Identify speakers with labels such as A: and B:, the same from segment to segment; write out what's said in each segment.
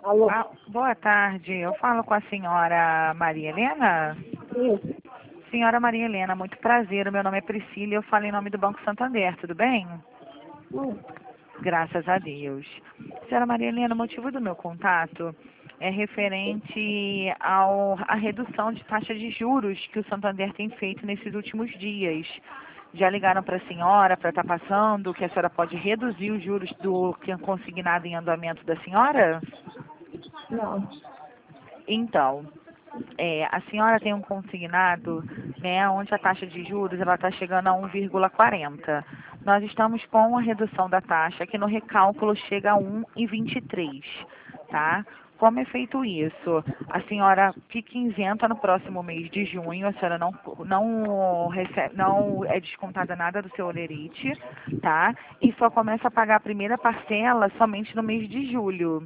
A: Alô?
B: Ah, boa tarde. Eu falo com a senhora Maria Helena.
A: Isso.
B: Senhora Maria Helena, muito prazer. O meu nome é Priscila e eu falo em nome do Banco Santander, tudo bem?
A: Hum.
B: Graças a Deus. Senhora Maria Helena, o motivo do meu contato é referente à redução de taxa de juros que o Santander tem feito nesses últimos dias. Já ligaram para a senhora para estar passando que a senhora pode reduzir os juros do que é consignado em andamento da senhora?
A: Não.
B: Então, a senhora tem um consignado, né, onde a taxa de juros ela está chegando a 1,40. Nós estamos com a redução da taxa, que no recálculo chega a 1,23, tá? Como é feito isso? A senhora fica isenta no próximo mês de junho, a senhora não recebe, não é descontada nada do seu holerite, tá? E só começa a pagar a primeira parcela somente no mês de julho.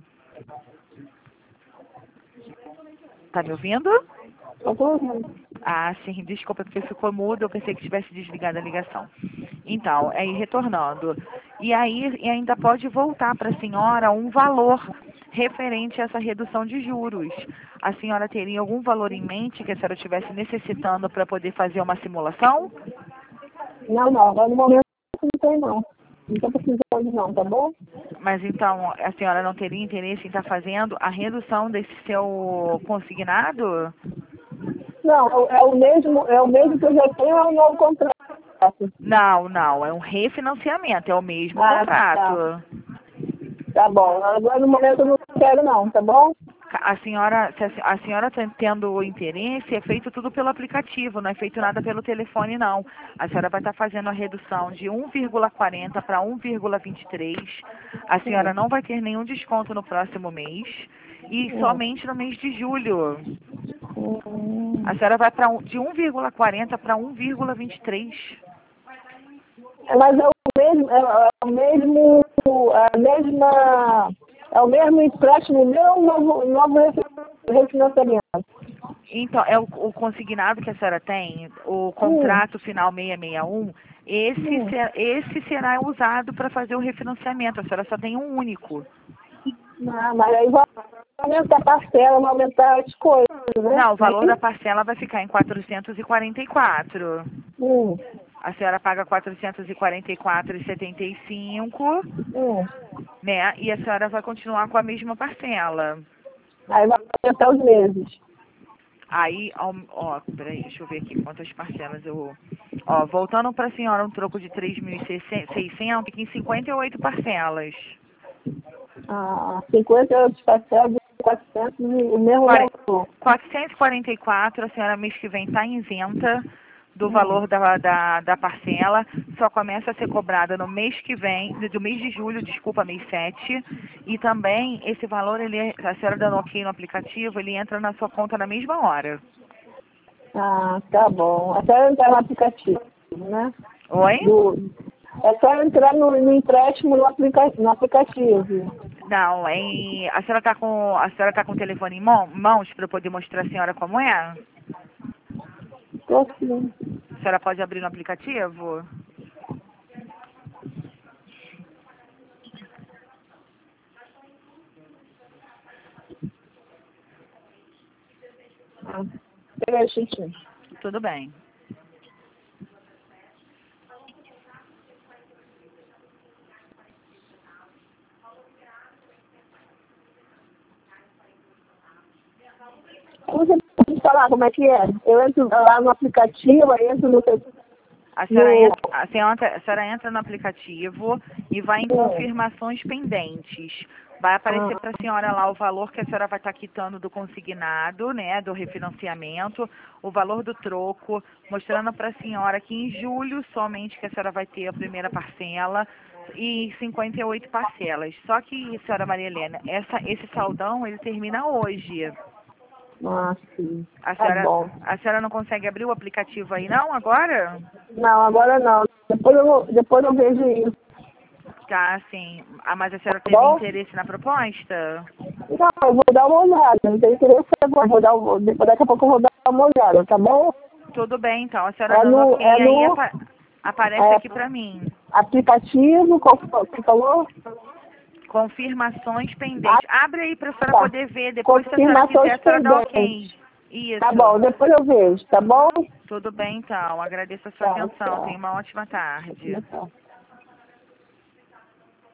B: Tá me ouvindo?
A: Eu tô ouvindo.
B: Ah, sim, desculpa, porque ficou mudo, eu pensei que tivesse desligado a ligação. Então, aí retornando. E aí e ainda pode voltar para a senhora um valor referente a essa redução de juros. A senhora teria algum valor em mente que a senhora estivesse necessitando para poder fazer uma simulação?
A: Não. Agora no momento não tem não. Não tô precisando não, tá bom?
B: Mas então, a senhora não teria interesse em estar fazendo a redução desse seu consignado?
A: Não, é o mesmo que eu já tenho, é um novo contrato.
B: Não, é um refinanciamento, é o mesmo
A: Ah, tá.
B: contrato.
A: Tá bom. Agora no momento eu não quero não, tá bom?
B: A senhora, se a senhora está tendo interesse, é feito tudo pelo aplicativo, não é feito nada pelo telefone, não. A senhora vai estar fazendo a redução de 1,40 para 1,23. A senhora não vai ter nenhum desconto no próximo mês e
A: Hum.
B: somente no mês de julho. A
A: Hum.
B: senhora vai de 1,40 para 1,23.
A: Mas é o mesmo empréstimo meu, um novo refinanciamento.
B: Então, é o consignado que a senhora tem, o
A: Hum.
B: contrato final 661,
A: Hum.
B: esse será usado para fazer o refinanciamento. A senhora só tem um único.
A: Não, mas aí vai aumentar a parcela, vai aumentar as coisas, né?
B: Não, o valor da parcela vai ficar em 444.
A: Hum.
B: A senhora paga 444,75,
A: Hum.
B: né? E a senhora vai continuar com a mesma parcela.
A: Aí vai aumentar os meses.
B: Aí, ó, peraí, deixa eu ver aqui quantas parcelas eu... Ó, voltando para a senhora um troco de 3.600, fica em 58 parcelas.
A: 50 euros de parcela de 400 e o mesmo
B: Quare-
A: valor.
B: 444, a senhora mês que vem está isenta do
A: Hum.
B: valor da parcela, só começa a ser cobrada no mês que vem, do mês de julho, desculpa, mês 7, e também esse valor, a senhora dando ok no aplicativo, ele entra na sua conta na mesma hora.
A: Tá bom. É só entrar no aplicativo, né?
B: Oi?
A: É só entrar no empréstimo no aplicativo.
B: Não, a senhora tá com o telefone em mãos para eu poder mostrar a senhora como é?
A: Tô sim.
B: A senhora pode abrir no aplicativo?
A: Ah, peraí, Chiquinho.
B: Tudo bem.
A: Você pode falar como é que é? Eu entro lá no aplicativo, aí entro
B: A senhora entra no aplicativo e vai em
A: no...
B: confirmações pendentes. Vai aparecer
A: Ah,
B: para a senhora lá o valor que a senhora vai estar quitando do consignado, né, do refinanciamento, o valor do troco, mostrando para a senhora que em julho somente que a senhora vai ter a primeira parcela e 58 parcelas. Só que, senhora Maria Helena, esse saldão ele termina hoje.
A: sim. Tá bom.
B: A senhora não consegue abrir o aplicativo aí não agora?
A: Não, agora não. Depois eu vejo isso,
B: Tá, assim. Ah, mas a senhora
A: tá
B: teve
A: bom?
B: interesse na proposta?
A: Não, eu vou dar uma olhada. Não tem interesse, eu depois daqui a pouco eu vou dar uma olhada, tá bom?
B: Tudo bem, então. A senhora
A: É
B: dando
A: no,
B: ok
A: é
B: aí
A: no
B: aparece
A: é,
B: aqui pra mim.
A: aplicativo, qual foi que você falou?
B: Confirmações pendentes. Abre aí para a senhora
A: Tá.
B: poder ver. Depois, se a senhora quiser, a senhora dá ok.
A: pendentes.
B: Isso.
A: Tá bom, depois eu vejo, tá bom?
B: Tudo bem, então. Agradeço a sua
A: Tchau,
B: atenção.
A: tchau.
B: Tenha uma ótima tarde.
A: Tchau.